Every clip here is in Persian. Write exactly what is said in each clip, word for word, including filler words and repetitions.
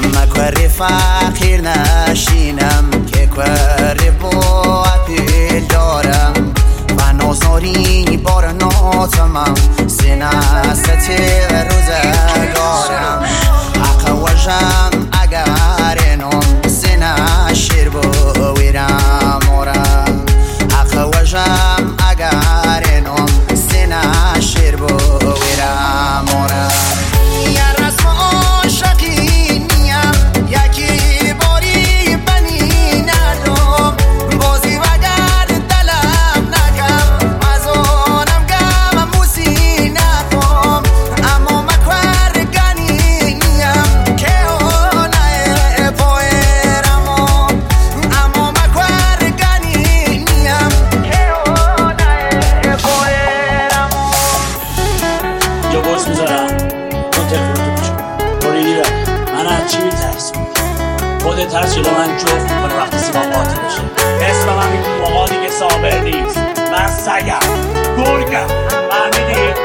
مکوری فقیر نشینم که کوری با پیل دارم و نازاری بار ناتمم سینه ستی روزگارم حق وجم اگر اینم سینه شیر بویرم آرم حق وجم اگر اینم سینه شیر بویرم آرم باز میذارم اون تلفن تو بشم بریدی را من از چی میترسم خودت ترس جلو من جفت میکنه وقتی سیما قاطی بشه اسم من میتون موقع دیگه صابر نیست من سگم گرگم فهمیدی؟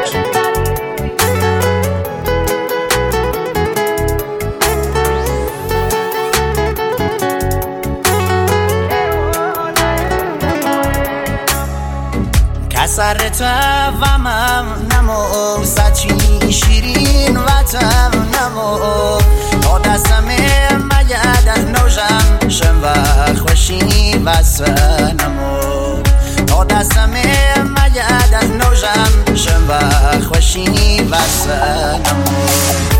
کسر توامم نمو سچی شیرین و تم نمو تا دستم مگد نوشم شم و خوشی و سنمو تا دستم مگد نوشم شم و خوشی و سنمو